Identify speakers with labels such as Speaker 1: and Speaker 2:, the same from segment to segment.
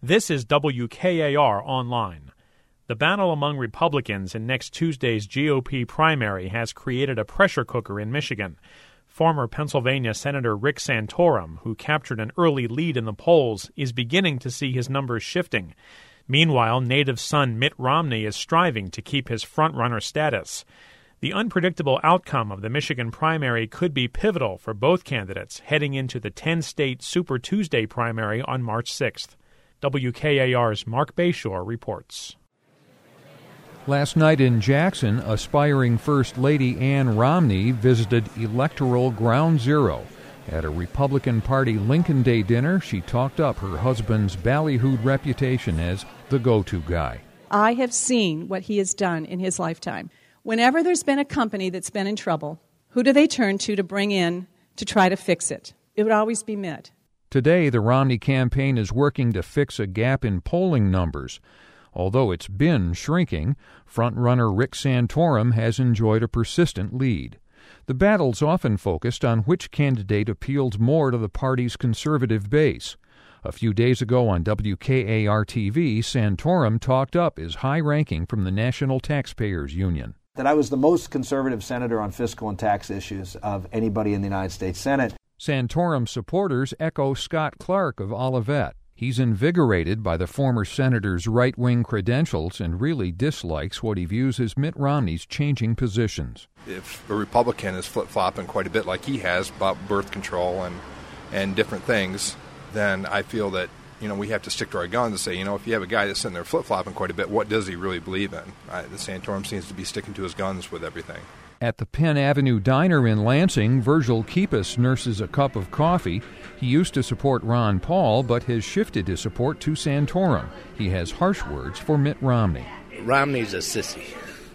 Speaker 1: This is WKAR Online. The battle among Republicans in next Tuesday's GOP primary has created a pressure cooker in Michigan. Former Pennsylvania Senator Rick Santorum, who captured an early lead in the polls, is beginning to see his numbers shifting. Meanwhile, native son Mitt Romney is striving to keep his front-runner status. The unpredictable outcome of the Michigan primary could be pivotal for both candidates heading into the 10-state Super Tuesday primary on March 6th. WKAR's Mark Bayshore reports.
Speaker 2: Last night in Jackson, aspiring First Lady Ann Romney visited electoral ground zero. At a Republican Party Lincoln Day dinner, she talked up her husband's ballyhooed reputation as the go-to guy.
Speaker 3: I have seen what he has done in his lifetime. Whenever there's been a company that's been in trouble, who do they turn to bring in to try to fix it? It would always be Mitt.
Speaker 2: Today, the Romney campaign is working to fix a gap in polling numbers. Although it's been shrinking, frontrunner Rick Santorum has enjoyed a persistent lead. The battle's often focused on which candidate appealed more to the party's conservative base. A few days ago on WKAR-TV, Santorum talked up his high ranking from the National Taxpayers Union.
Speaker 4: That I was the most conservative senator on fiscal and tax issues of anybody in the United States Senate.
Speaker 2: Santorum supporters echo Scott Clark of Olivet. He's invigorated by the former senator's right-wing credentials and really dislikes what he views as Mitt Romney's changing positions.
Speaker 5: If a Republican is flip-flopping quite a bit like he has about birth control and different things, then I feel that, we have to stick to our guns and say, if you have a guy that's sitting there flip-flopping quite a bit, what does he really believe in? The Santorum seems to be sticking to his guns with everything.
Speaker 2: At the Penn Avenue Diner in Lansing, Virgil Kipis nurses a cup of coffee. He used to support Ron Paul, but has shifted his support to Santorum. He has harsh words for Mitt Romney.
Speaker 6: Romney's a sissy.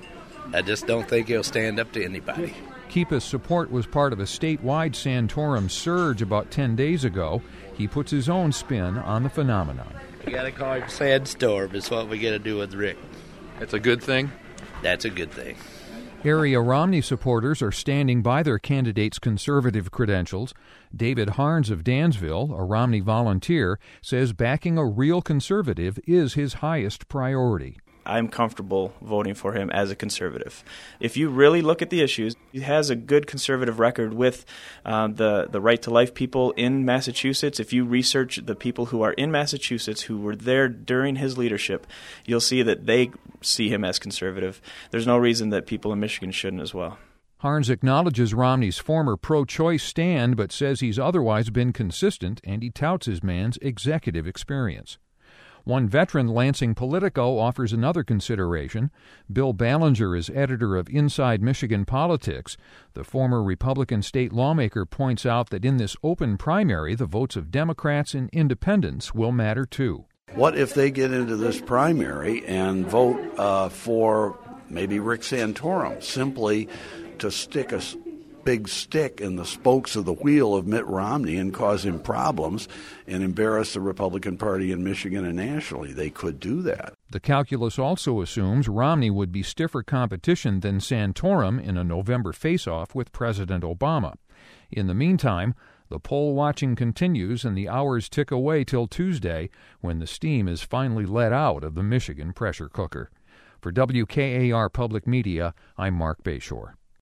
Speaker 6: I just don't think he'll stand up to anybody.
Speaker 2: Kipis' support was part of a statewide Santorum surge about 10 days ago. He puts his own spin on the phenomenon.
Speaker 6: We got to call him Sandstorm is what we got to do with Rick.
Speaker 5: That's a good thing?
Speaker 6: That's a good thing.
Speaker 2: Area Romney supporters are standing by their candidate's conservative credentials. David Harns of Dansville, a Romney volunteer, says backing a real conservative is his highest priority.
Speaker 7: I'm comfortable voting for him as a conservative. If you really look at the issues, he has a good conservative record with the right-to-life people in Massachusetts. If you research the people who are in Massachusetts who were there during his leadership, you'll see that they see him as conservative. There's no reason that people in Michigan shouldn't as well.
Speaker 2: Harns acknowledges Romney's former pro-choice stand, but says he's otherwise been consistent, and he touts his man's executive experience. One veteran, Lansing Politico, offers another consideration. Bill Ballinger is editor of Inside Michigan Politics. The former Republican state lawmaker points out that in this open primary, the votes of Democrats and independents will matter too.
Speaker 8: What if they get into this primary and vote for maybe Rick Santorum, simply to stick a big stick in the spokes of the wheel of Mitt Romney and cause him problems and embarrass the Republican Party in Michigan and nationally? They could do that.
Speaker 2: The calculus also assumes Romney would be stiffer competition than Santorum in a November face-off with President Obama. In the meantime, the poll watching continues and the hours tick away till Tuesday when the steam is finally let out of the Michigan pressure cooker. For WKAR Public Media, I'm Mark Bayshore.